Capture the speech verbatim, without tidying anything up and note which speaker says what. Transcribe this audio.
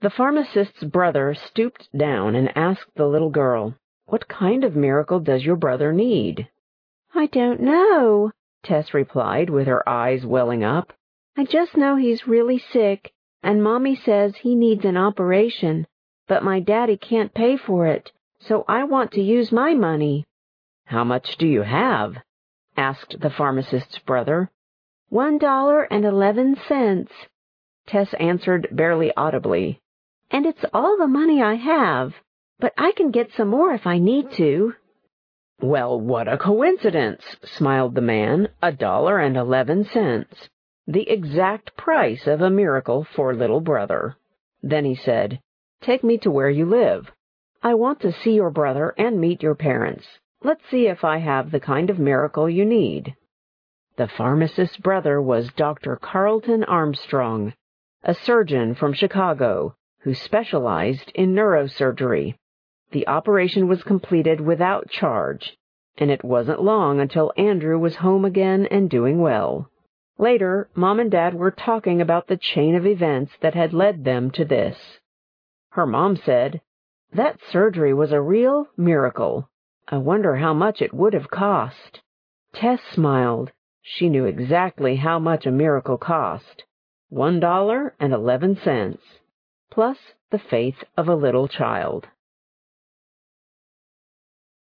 Speaker 1: The pharmacist's brother stooped down and asked the little girl, "What kind of miracle does your brother need?" "I don't know," Tess replied with her eyes welling up. "I just know he's really sick, and Mommy says he needs an operation, but my daddy can't pay for it, so I want to use my money." "How much do you have?" asked the pharmacist's brother. One dollar and eleven cents, Tess answered barely audibly. "And it's all the money I have, but I can get some more if I need to." "Well, what a coincidence," smiled the man. "A dollar and eleven cents. The exact price of a miracle for little brother." Then he said, "Take me to where you live. I want to see your brother and meet your parents. Let's see if I have the kind of miracle you need." The pharmacist's brother was Doctor Carlton Armstrong, a surgeon from Chicago who specialized in neurosurgery. The operation was completed without charge, and it wasn't long until Andrew was home again and doing well. Later, Mom and Dad were talking about the chain of events that had led them to this. Her mom said, "That surgery was a real miracle. I wonder how much it would have cost." Tess smiled. She knew exactly how much a miracle cost. One dollar and eleven cents, plus the faith of a little child.